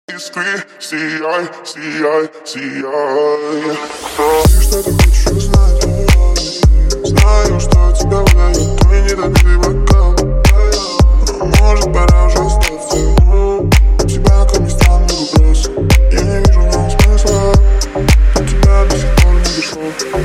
Искри, сияй, сияй, сияй. Ты что-то хочешь узнать? Знаю, что тебя выдает твой недопитый бокал. Может, пора уже остаться. У тебя ко мне странный вопрос. Я не вижу в нем смысла. До тебя до сих пор не дошел.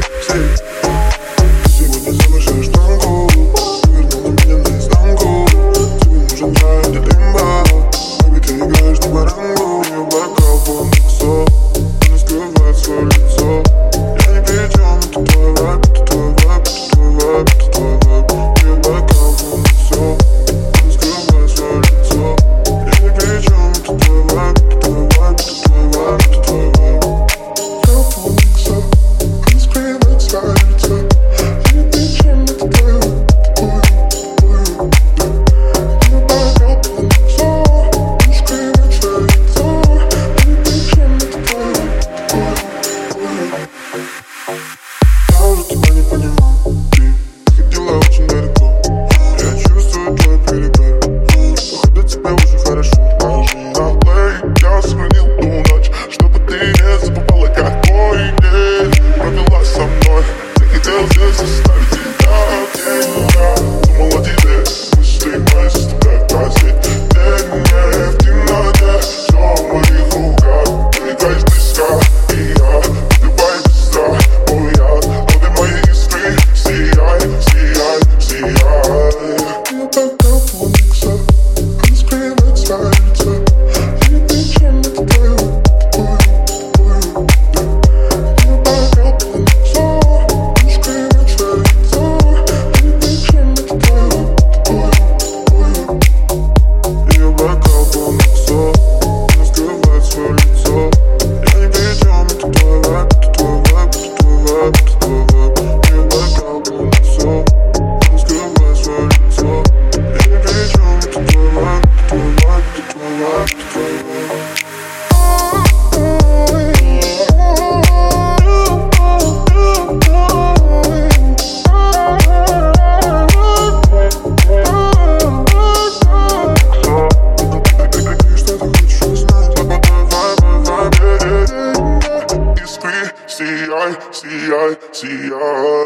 Сегодня завышаешь танго. Вернула меня наизнанку. Тебе нужен чай для дымба. Baby, ты играешь на барангу. Ее бокал полон иксов. Он скрывает свое лицо. Я не при чем, это твой вайб, это твой вайб, это твой вайб, это твой вайб. Ее бокал полон иксов. Он скрывает свое лицо. Я не при чем, это твой вайб, это твой вайб, это твой вайб, это твой вайб. Бокал полон иксов. Он скрывает свое лицо. Я не при чем, это твой вайб, это твой вайб. Ее бокал полон иксов. Он скрывает свое лицо. Я не при чем, это твой вайб, твой вайб. Я уже тебя не понимаю. Ты ходила очень далеко. Я чувствую твой перегар. Походу тебе уже хорошо. Даже на плей я сохранил ту ночь, чтобы ты не забывала, какой день провела со мной. Захотел здесь оставить тебя деньга. Думал о тебе, мысли мои заставляют глазеть. День мне в темноте, все в моих руках. Прилетаешь близко, и я убиваю без твой яд. Обе мои искры, сияй, сияй, сияй. Я бокал полон иксов. Он скрывает свое лицо. Я не при чем, это твой вайб. Я бокал полон иксов. Он скрывает свое лицо. Я не при чем, это твой вайб. Ее бокал полон иксов. Он скрывает свое лицо. Я не при чем, это твой вайб, это твой вайб, это твой вайб, это твой вайб. Ее бокал полон иксов. Он скрывает свое лицо. Я не при чем, это твой вайб, это твой вайб, это твой вайб, это твой вайб. Что ты хочешь узнать? Твой вайб, вайб. Искри, сияй, сияй, сияй.